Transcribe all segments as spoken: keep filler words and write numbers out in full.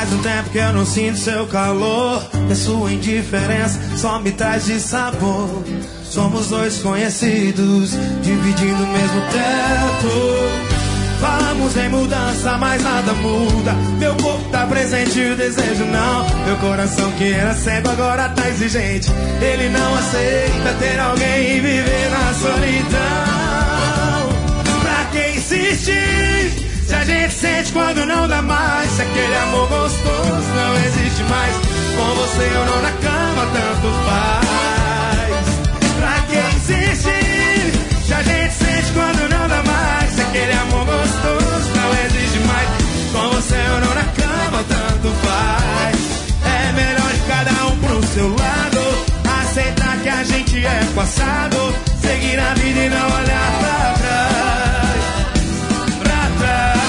Faz um tempo que eu não sinto seu calor, e a sua indiferença só me traz de sabor. Somos dois conhecidos, dividindo o mesmo teto. Falamos em mudança, mas nada muda. Meu corpo tá presente e o desejo não. Meu coração que era cego agora tá exigente. Ele não aceita ter alguém e viver na solidão. Pra que insistir, se a gente sente quando não dá mais? Se aquele amor gostoso não existe mais, com você ou não na cama tanto faz. Pra que insistir, se a gente sente quando não dá mais? Se aquele amor gostoso não existe mais, com você ou não na cama tanto faz. É melhor cada um pro seu lado, aceitar que a gente é passado, seguir a vida e não olhar pra trás, pra trás.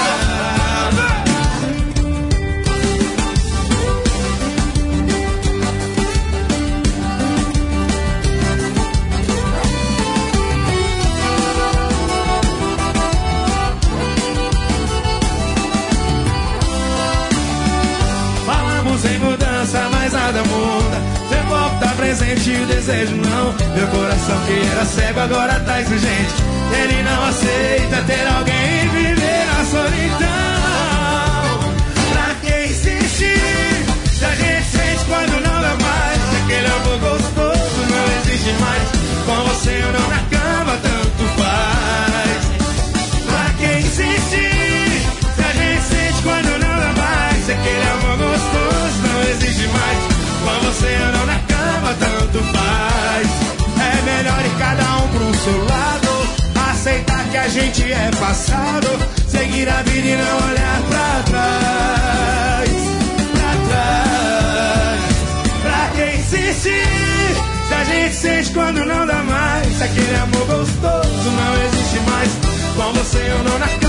Sem mudança, mas nada muda. Seu corpo tá presente e o desejo não. Meu coração que era cego agora tá exigente. Ele não aceita ter alguém e viver na solidão. Pra que insistir, se a gente sente quando não dá mais? Se aquele amor gostoso não existe mais, com você ou não na cama tanto faz. Pra que insistir, se a gente sente quando não dá mais? Se aquele amor gostoso não existe mais, com você ou não na cama tanto faz. É melhor ir cada um pro seu lado, aceitar que a gente é passado, seguir a vida e não olhar pra trás, pra trás. Pra que insistir, se a gente sente quando não dá mais? Se aquele amor gostoso não existe mais, com você ou não na cama